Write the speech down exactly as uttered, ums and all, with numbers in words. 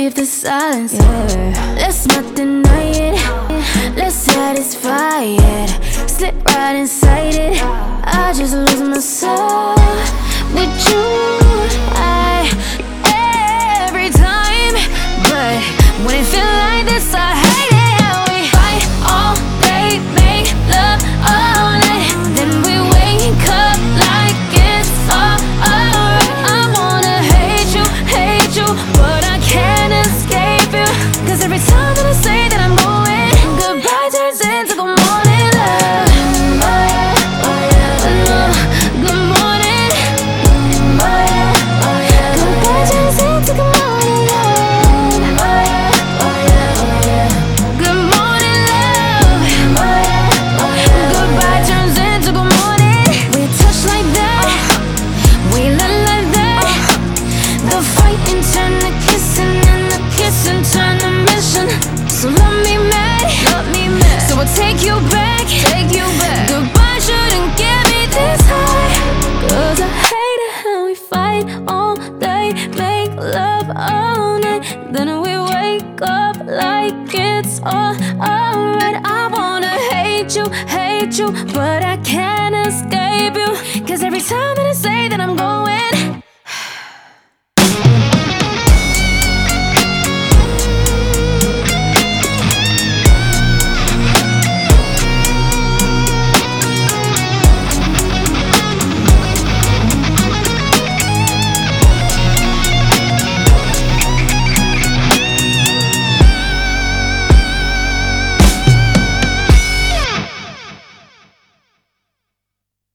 leave the silence, yeah. Let's not deny it, let's satisfy it. Slip right inside it, I just lose myself with you. I, every time, but when it feel like this, I hate it. How we fight all day, make love all night, then we wake up like it's all alright. I wanna hate you, hate you, but I can't escape you. Cause every time that I say that I'm going, goodbye turns into good morning, love. Good morning. Goodbye turns into good morning, love. Good morning, love. Goodbye turns into good morning. We touch like that, we love like that. The fighting turn to kissing, and the kissing turn to mission. So love me mad, love me mad. So I'll take you back, take you back. Goodbye shouldn't get me this high. Cause I hate it how we fight all day, make love all night, then we wake up like it's all alright. I wanna hate you, hate you, but I can't escape you. Cause every time that I say that I'm going